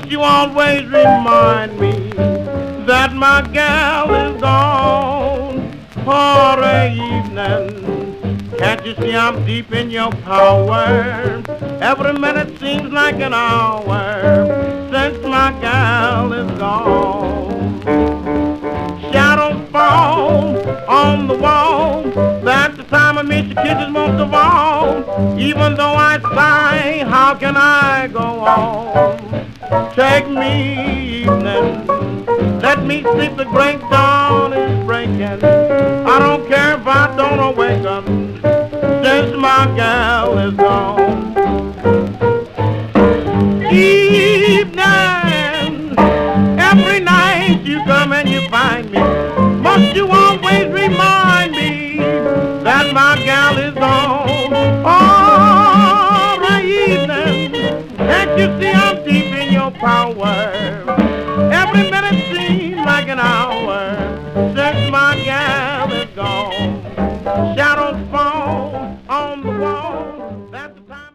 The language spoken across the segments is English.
Must you always remind me that my gal is gone for a evening? Can't you see I'm deep in your power? Every minute seems like an hour since my gal is gone. Shadows fall on the wall. That's the time I miss your kisses most of all. Even though I sigh, how can I go on? Take me evening, let me sleep, the great dawn is breaking. I don't care if I don't awaken, since my gal is gone. Evening, every night you come and you find me. Must you always remind me that my gal is gone? Oh, evening, can't you see I'm deep in your power? Every minute seems like an hour since my gal is gone. Shadows fall on the wall. That's the time.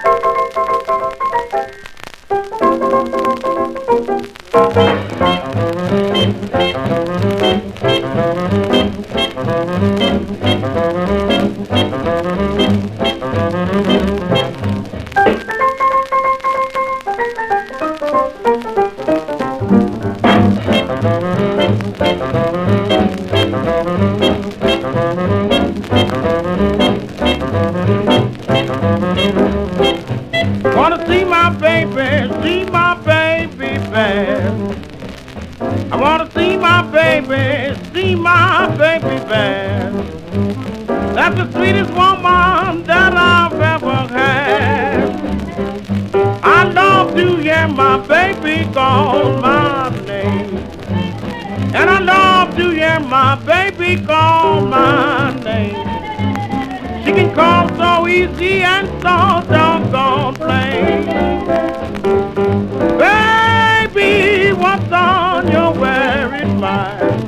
Wanna see my baby fast. I wanna see my baby fast. That's the sweetest woman that I've ever had. I love to hear my baby call my name, and I love to hear my baby call my name. She can call so easy and so doggone plain. Baby, what's on your worried mind?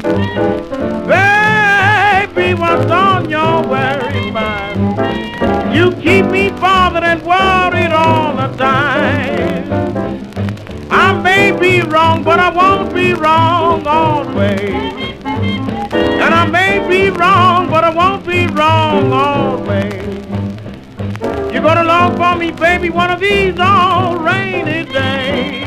Baby, what's on your worried mind? You keep me bothered and worried all the time. I may be wrong, but I won't be wrong always. And I may be wrong, but I won't be wrong always. You're gonna long for me, baby, one of these all rainy days.